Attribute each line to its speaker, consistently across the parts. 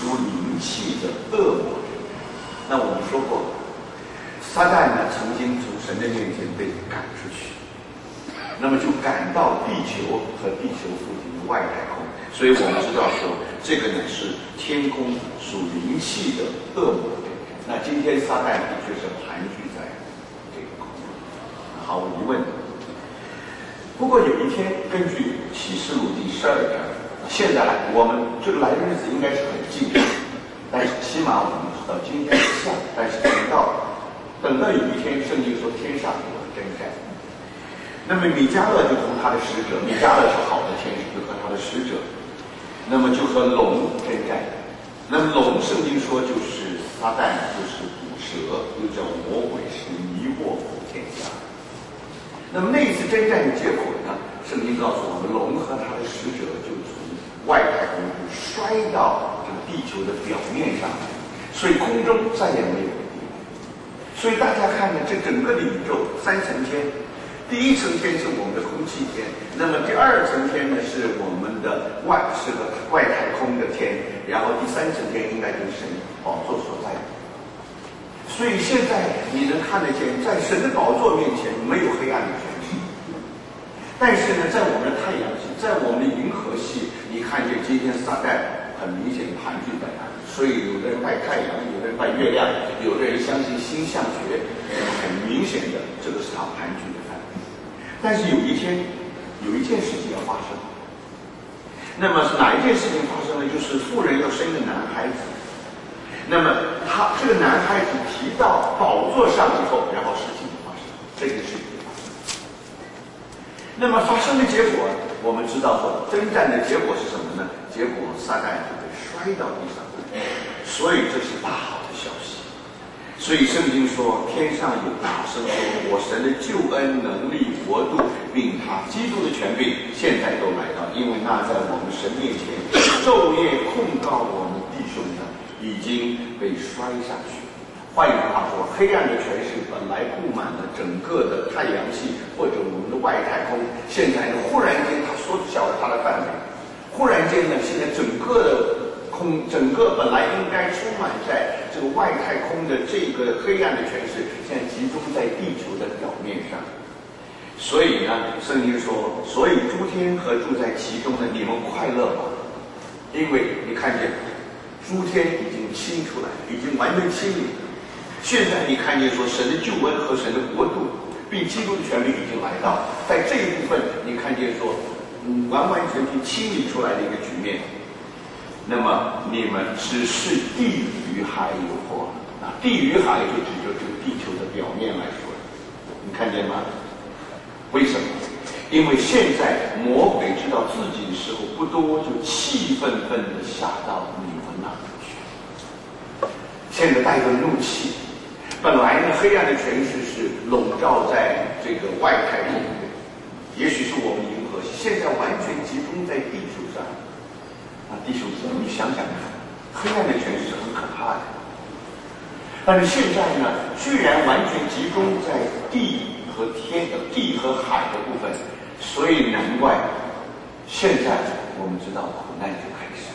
Speaker 1: 属灵气的恶魔。那我们说过，撒旦呢曾经从神的面前被赶出去，那么就赶到地球和地球附近的外太空。所以我们知道说，这个呢是天空属灵气的恶魔。那今天撒旦的确是盘踞在这个空中，毫无疑问。不过有一天，根据启示录第12章，现在我们这个来的日子应该是很近的，但是起码我们知道今天不像，但是等到有一天，圣经说天上有征战。那么米迦勒就同他的使者，米迦勒是好的天使，就和他的使者，那么就和龙征战。那么龙，圣经说就是撒旦，就是毒蛇，又叫魔鬼，是迷惑天下。那么那一次征战的结果呢？圣经告诉我们，龙和他的使者就从外太空就摔到这个地球的表面上来，所以空中再也没有地面。所以大家看呢，这整个的宇宙3层天，第一层天是我们的空气天，那么第2层天呢是我们的外太空的天，然后第3层天应该就是神宝座所在。所以现在你能看得见，在神的宝座面前没有黑暗的权势。但是呢，在我们的太阳系，在我们的银河系，你看见今天撒旦很明显盘踞在那里。所以有的人拜太阳，有的人拜月亮，有的人相信星象学，很明显的这个是他盘踞的范围。但是有一天，有一件事情要发生。那么是哪一件事情发生呢？就是妇人要生一个男孩子。那么他这个男孩子提到宝座上以后，然后事情就发生，这个事情就发生。那么发生的结果，我们知道说，征战的结果是什么呢？结果撒旦就被摔到地上来，所以这是大好的消息。所以圣经说，天上有大声说，我神的救恩、能力、国度，并他基督的权柄，现在都来到，因为那在我们神面前昼夜控告我们弟兄的，已经被摔下去。换一句话说，黑暗的权势本来布满了整个的太阳系或者我们的外太空，现在呢，忽然间它缩小了它的范围，忽然间呢，现在整个本来应该充满在这个外太空的这个黑暗的权势，现在集中在地球的表面上。所以呢，圣经说，所以诸天和住在其中的你们快乐吧，因为你看见诸天已经清出来，已经完全清理。现在你看见说，神的救恩和神的国度，并基督的权柄已经来到，在这一部分你看见说，完完全全清理出来的一个局面。那么你们只是地与海有祸啊！地与海就指就这个地球的表面来说，你看见吗？为什么？因为现在魔鬼知道自己的时候不多，就气愤愤地下到你们那里去。现在带着怒气，本来呢，黑暗的权势是笼罩在这个外太空的，也许是我们银河系，现在完全集中在地球上。啊，弟兄姊妹，你想想看，黑暗的权势是很可怕的。但是现在呢，居然完全集中在地和海的部分，所以难怪现在我们知道苦难就开始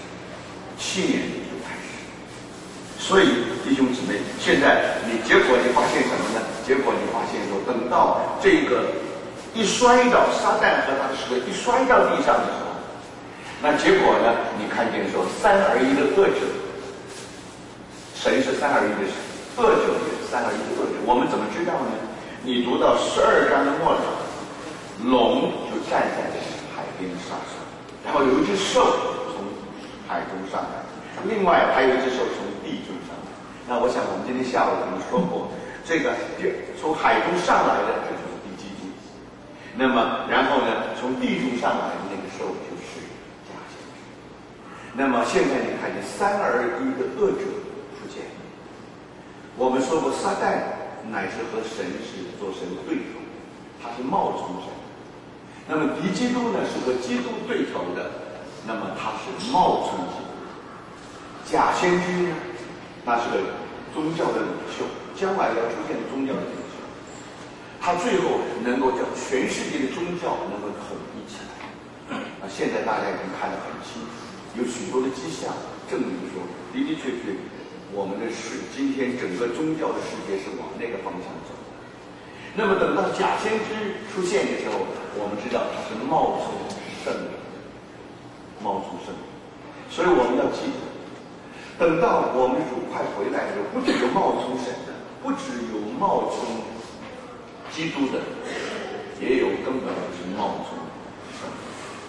Speaker 1: ，7年就开始。所以弟兄姊妹，现在结果你发现什么呢？结果你发现说，等到这个一摔倒，撒旦和他的使者一摔到地上的时候，那结果呢？你看见说3而1的恶者，神是3而1的神，恶者也是3而1的恶者。我们怎么知道呢？你读到12章的末了，龙就站在海边的沙上，然后有一只兽从海中上来，另外还有一只兽从地中上来。那我想我们今天下午我们说过，这个从海中上来的这就是地基督，那么然后呢，从地中上来的那个兽就是假先知。那么现在你看见3而1的恶者出现。我们说过，撒旦乃是和神是做神的对头，他是冒充神。那么敌基督呢，是和基督对头的，那么他是冒充基督。假先知呢，那是个宗教的领袖，将来要出现宗教的领袖，他最后能够将全世界的宗教能够统一起来。现在大家已经看得很清楚，有许多的迹象证明说， 的的确确，我们的今天整个宗教的世界是往那个方向走。那么等到假先知出现的时候，我们知道他是冒充圣灵，冒充圣灵。所以我们要记得，等到我们主快回来的时候，不只有冒充神的，不只有冒充基督的，也有根本就是冒充圣灵。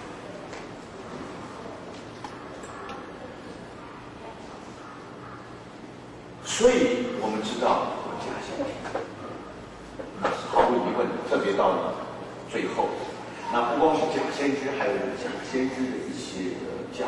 Speaker 1: 所以我们知道假先知，那是毫无疑问的，特别到了最后，那不光是假先知，还有假先知的一些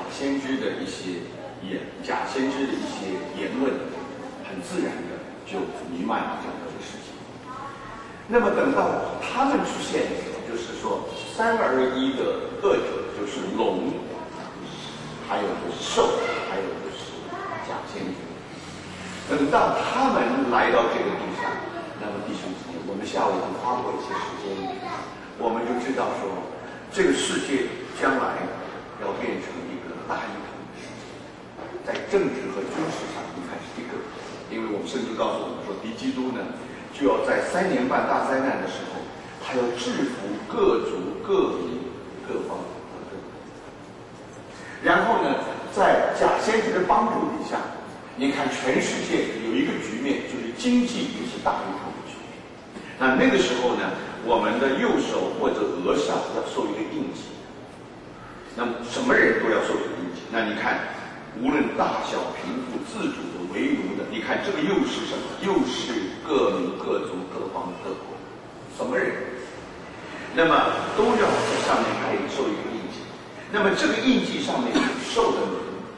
Speaker 1: 言论，很自然的就弥漫了整个的事情。那么等到他们出现的时候，就是说三而一的恶者，就是龙，还有就是兽，还有就是假先知。等到他们来到这个地上，那么弟兄姊妹，我们下午就花过一些时间，我们就知道说，这个世界将来要变成一个大一统的世界，在政治和军事上，你看是一个，因为我们圣经告诉我们说，敌基督呢，就要在3年半大灾难的时候，他要制服各族各民各方各国，然后呢，在假先知的帮助底下。你看，全世界有一个局面，就是经济也是大一统的局面。那个时候呢，我们的右手或者额上要受一个印记。那么什么人都要受这个印记。那你看，无论大小贫富、自主的、为奴的，你看这个又是什么？又是各民各族各方各国，什么人？那么都要在上面还受一个印记。那么这个印记上面受的人，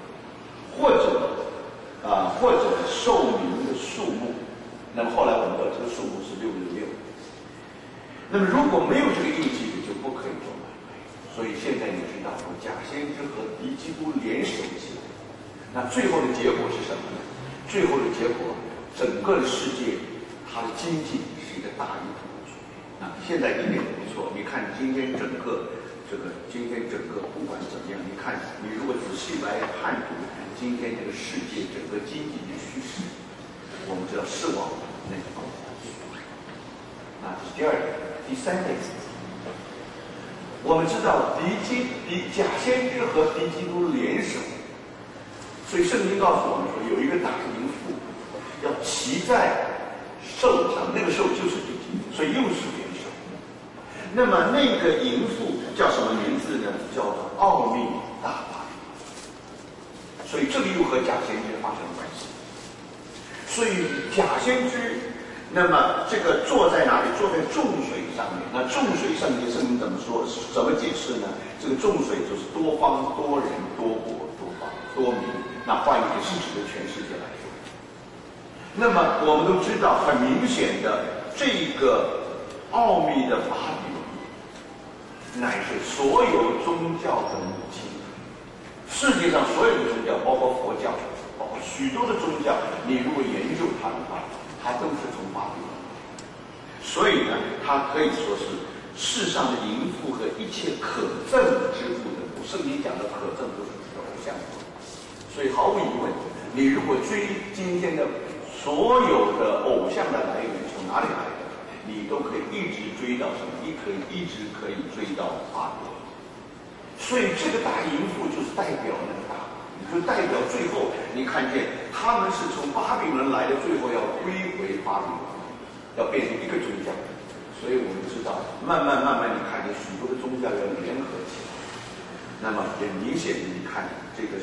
Speaker 1: 或者受民的数目，那么后来我们知道这个数目是666。那么如果没有这个印记的，就不可以做买卖。所以现在你知道，假先知和敌基督联手起来，那最后的结果是什么呢？最后的结果，整个的世界它的经济是一个大一统的局面。那现在一点都不错，你看今天整个不管怎么样，你看你如果仔细来判读。今天这个世界整个经济的趋势，我们知道是往那个方向去。那这是第二点。第三点，我们知道假先知和敌基督联手，所以圣经告诉我们说，有一个大淫妇要骑在兽上，那个兽就是敌基督，所以又是联手。那么那个淫妇叫什么名字呢？叫做奥秘大法。所以这个又和假先知发生关系。所以假先知，那么这个坐在哪里？坐在众水上面。那众水上面，圣经怎么说？怎么解释呢？这个众水就是多方、多人、多国、多方、多民。那换一个是指的全世界来说。那么我们都知道，很明显的，这个奥秘的法比伦，乃是所有宗教的母亲。世界上所有的宗教，包括佛教，包括许多的宗教，你如果研究它的话，它都是从巴比伦。所以呢，它可以说是世上的淫妇和一切可憎之物的。圣经讲的可憎都是指的偶像。所以毫无疑问，你如果追今天的所有的偶像的来源从哪里来的，你都可以一直追到什么？一直可以追到巴比伦。所以这个大淫妇就是代表那个大，就代表最后你看见他们是从巴比伦来的，最后要归回巴比伦，要变成一个宗教。所以我们知道，慢慢你看见许多的宗教要联合起来。那么很明显的，你看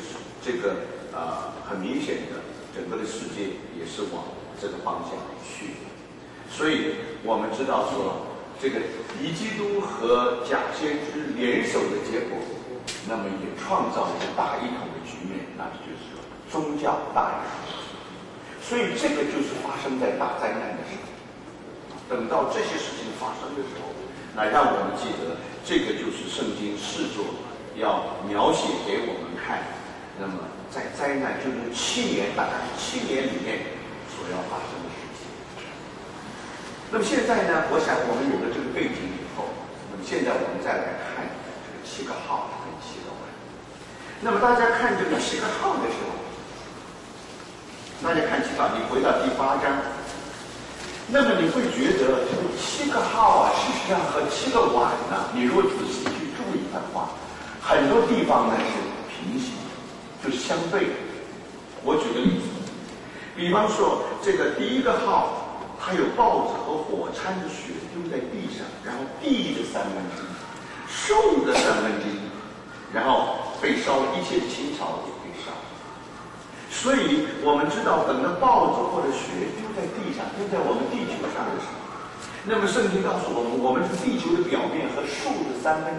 Speaker 1: 很明显的，整个的世界也是往这个方向去。所以我们知道说。这个敌基督和假先知联手的结果，那么也创造了一个大一统的局面，那就是宗教大一统。所以这个就是发生在大灾难的时候。等到这些事情发生的时候，那让我们记得，这个就是圣经视作要描写给我们看。那么在灾难就是7年，大概是7年里面所要发生的事情。那么现在呢，我想我们有了这个背景以后，那么现在我们再来看这个7个号跟7个碗。那么大家看这个7个号的时候， 大家看7号，你回到第8章，那么你会觉得这个7个号啊，事实上和7个碗呢，你如果仔细去注意的话，很多地方呢是平行，就是相对的。我举个例子，比方说这个第1个号，它有报纸和火掺着血丢在地上，然后地的1/3，树的1/3，然后被烧了，一切的青草也被烧。所以我们知道，等到报纸或者血丢在地上，丢在我们地球上的时候，那么圣经告诉我们，我们是地球的表面和树的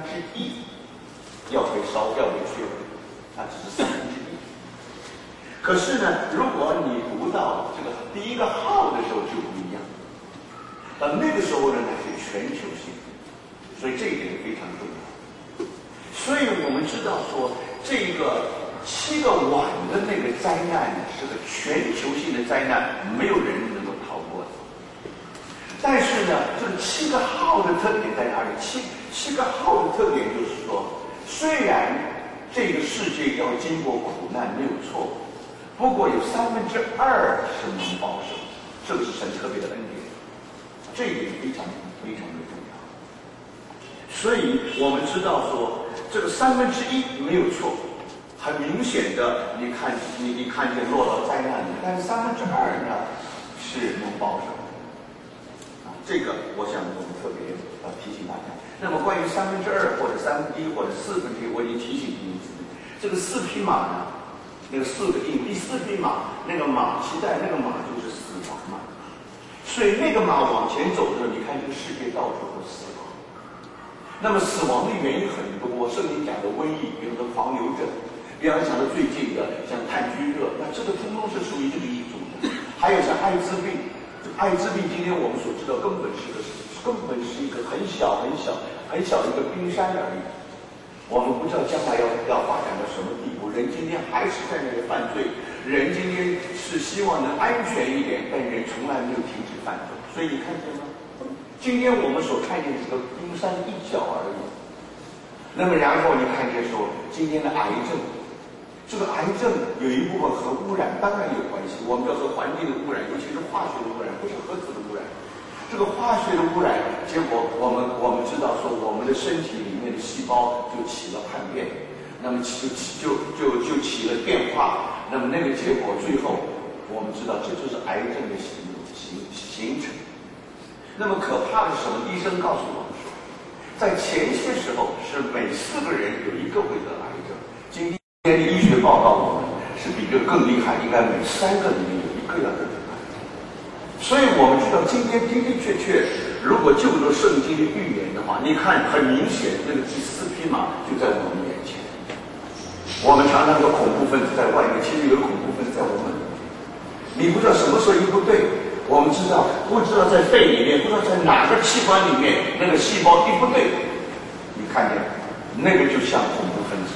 Speaker 1: 1/3要被烧，要被摧毁，那只是1/3。可是呢，如果你读到这个第1个号的时候就不一样，到那个时候呢，乃是全球性，所以这一点非常重要。所以我们知道说，这个7个碗的那个灾难呢，是个全球性的灾难，没有人能够逃过的。但是呢，这个7个号的特点在哪里？七个号的特点就是说，虽然这个世界要经过苦难没有错，不过有2/3是能保守，这个是神特别的恩典，这一点非常非常的重要。所以我们知道说，这个1/3没有错，很明显的，你看见落到灾难里，但是2/3呢是能保守的。这个我想我们特别要提醒大家。那么关于2/3或者1/3或者1/4，我已经提醒你一次，这个4匹马呢，那个4个印，第4匹马，那个马期待那个马就是死亡嘛，所以那个马往前走的时候，你看这个世界到处都死亡。那么死亡的原因很多，圣经讲的瘟疫，比如说狂牛症，比方讲的最近的像炭疽热，那这个通通是属于这个一种的。还有像艾滋病，艾滋病今天我们所知道根本是一个很小的一个冰山而已。我们不知道将来要发展到什么地步，人今天还是在那个犯罪，人今天是希望能安全一点，但人从来没有停止犯罪。所以你看见吗？今天我们所看见的是个冰山一角而已。那么然后你看见说，今天的癌症，这个癌症有一部分和污染当然有关系，我们要和环境的污染，尤其是化学的污染，不是核子的污染。这个化学的污染，结果我们知道说，我们的身体里面的细胞就起了叛变，那么就起了变化，那么那个结果最后我们知道这就是癌症的形成。那么可怕的是什么？医生告诉我们说，在前些时候是每4个人有1个会得癌症，今天的医学报告我们是比这更厉害，应该每3个里面有1个要得癌症。所以我们知道今天的的确确，如果就着圣经的预言的话，你看很明显，那个第4匹马就在我们眼前。我们常常有恐怖分子在外面，其实有恐怖分子在我们里面。你不知道什么时候一不对，我们不知道在肺里面，不知道在哪个器官里面，那个细胞一不对，你看见那个就像恐怖分子。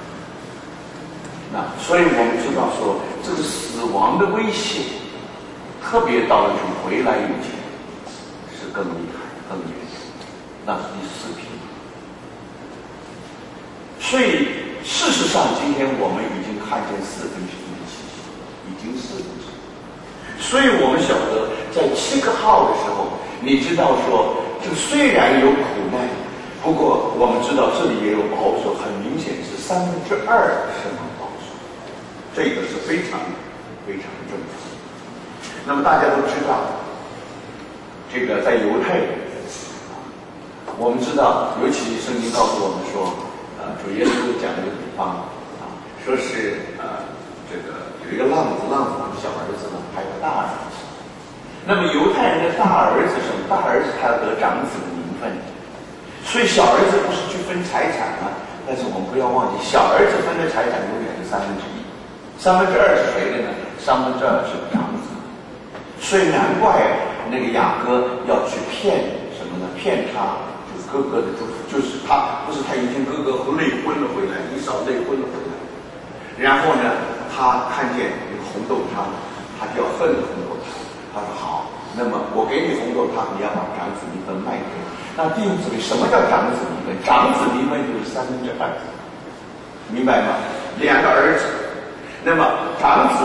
Speaker 1: 那所以我们知道说，这个死亡的威胁，特别到了你回来以前，是更厉害、更严重。那是第4批。所以事实上，今天我们已经看见1/4的气息，已经1/4。所以我们晓得，在7个号的时候，你知道说，这虽然有苦难，不过我们知道这里也有保守，很明显是2/3是能保守，这个是非常非常重要。那么大家都知道，这个在犹太人，我们知道，尤其圣经告诉我们说，主耶稣讲了一个比方，说是这个有一个浪子小儿子呢，还有个大儿子。那么犹太人的大儿子什么？大儿子他要得长子的名分，所以小儿子不是去分财产吗？但是我们不要忘记，小儿子分的财产永远是1/3，2/3是谁的呢？2/3是长子。所以难怪那个雅各要去骗什么呢？骗他就是哥哥的祝福，就是他不是他以前哥哥累昏了回来，以扫累昏了回来，然后呢，他看见有红豆汤，他就要恨红豆汤。他说好，那么我给你红豆汤，你要把长子名分卖给我。那弟兄姊妹，什么叫长子名分？长子名分就是2/3，明白吗？2个儿子，那么长子